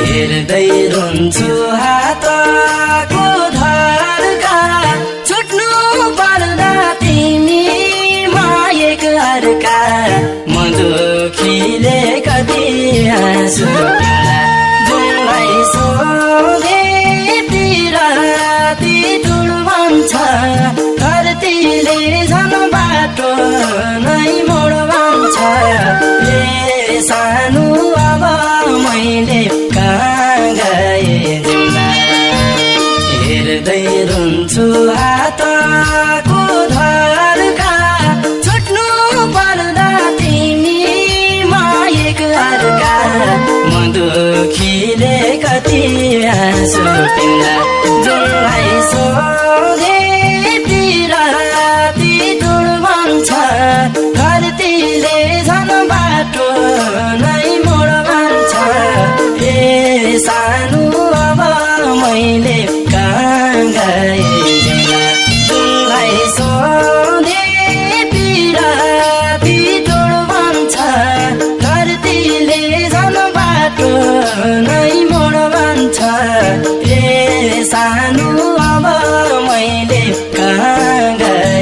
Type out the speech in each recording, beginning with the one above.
हेर्दै रुन्छु हातको धरका छुट्नु पर्दा तिमी मायक अर्का म दुखीले कति हाँसु पिउँला जुनलाई सोधे राती टुड भन्छ धरतीले झन् बाटो नै मोड भन्छ ए सानो अब मैले कहाँ गए जिउँला हेर्दै रुन्छु हातको धरका छुट्नु पर्दा तिमी मायक अर्का म दुखीले कति हाँसु पिउँला जुनलाई सोधे राती टुड भन्छ धरतीले झन् बाटो नै मोड भन्छ ए सानो अब मैले कहाँ गए जुनलाई सोधे राती टुड भन्छ धरतीले झन् बाटो नै मोड भन्छ ए सानो अब मैले कहाँ गए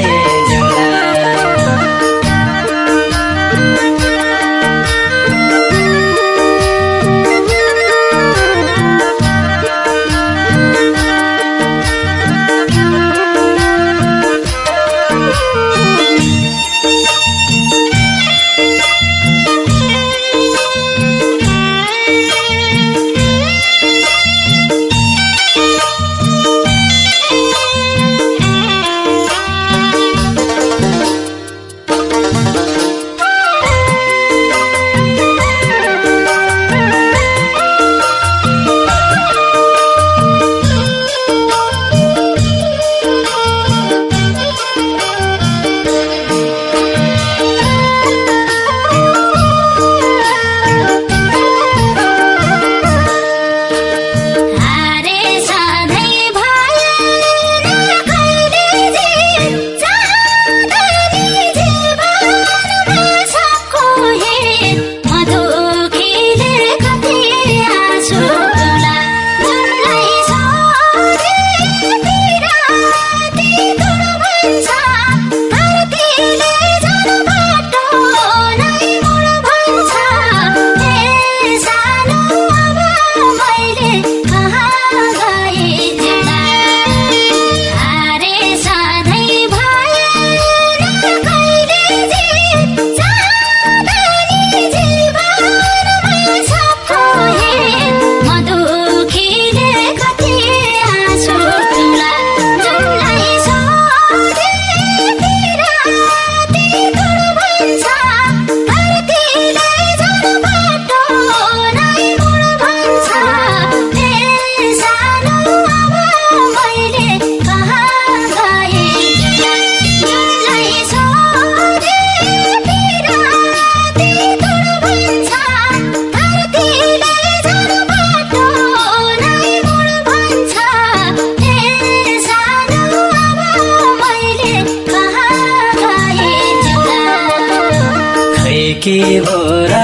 के हो र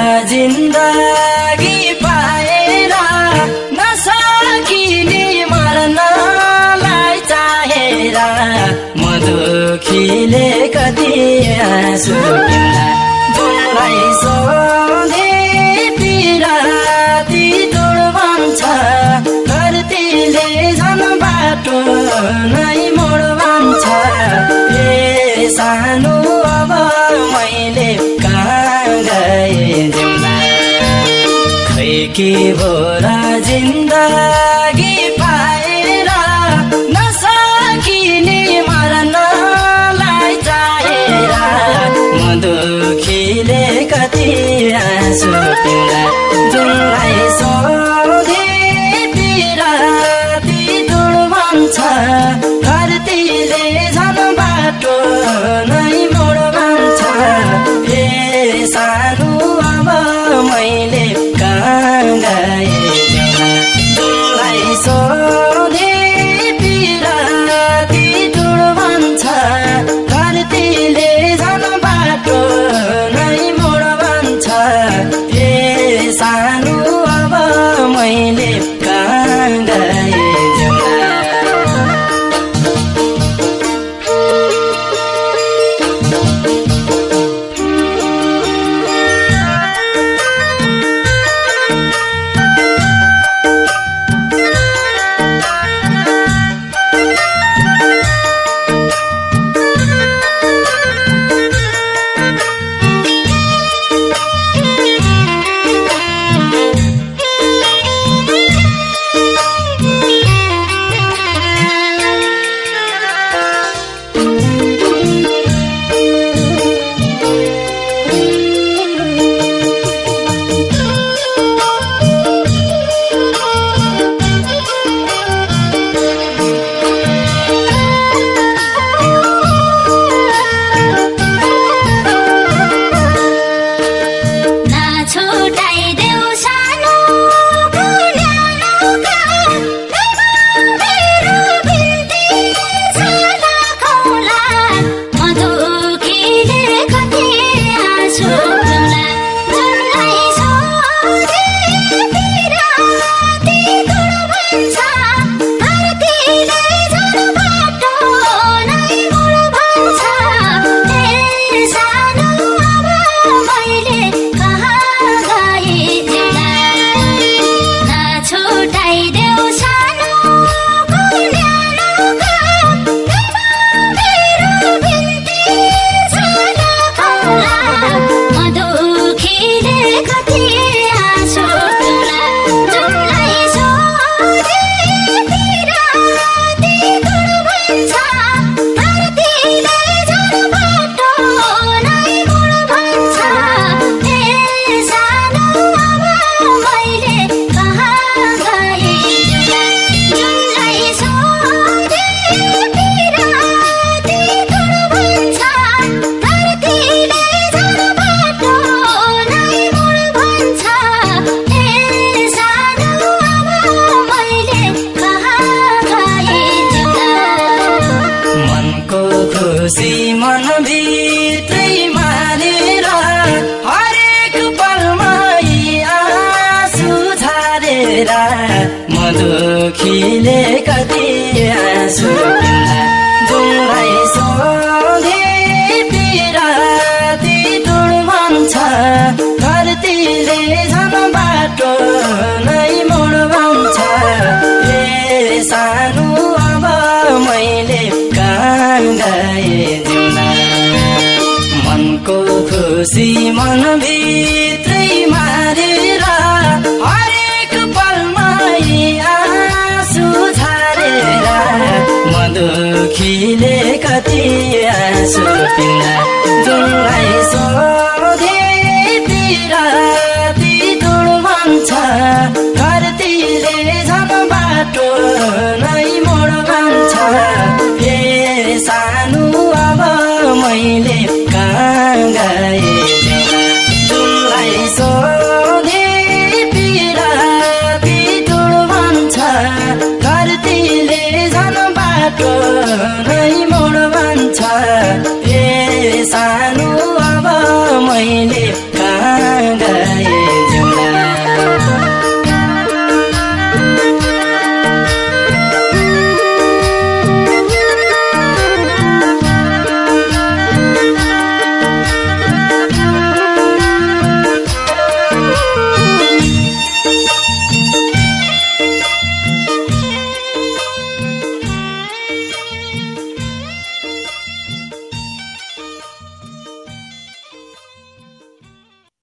जिन्दगी पाएर नसकिने मर्नलाई चाहेर म दुखीले कति हाँसु पिउँला जुनलाई सोधे राती टुड भन्छ धरतीले झन् बाटो नै मोड भन्छ ए सानो अब मैले कहाँ गए जिउँला खै के भो र जिन्दगी पाएर नसकिने मर्नलाई चाहेर म दुखीले कति हाँसु पिउँला जुनलाई सोधे राती टुड भन्छ धरतीले झन् बाटो नै मोड भन्छ ए सानो अब मैले कहाँ गए जुनलाई दुखीले कति आँसु पिउँदा जुनलाई सोधे पिराती टुड भन्छ धरतीले झन् बाटो नै मोड भन्छ ए सानो अब मैले कहाँ गए जिउँदा मनको खुसी मनभित्रै मारेर हरेक पलमा आँसु छारेर दुखीले कति आँसु पिउँदा जुनलाई सोधे पिराती टुड भन्छ धरतीले झन् बाटो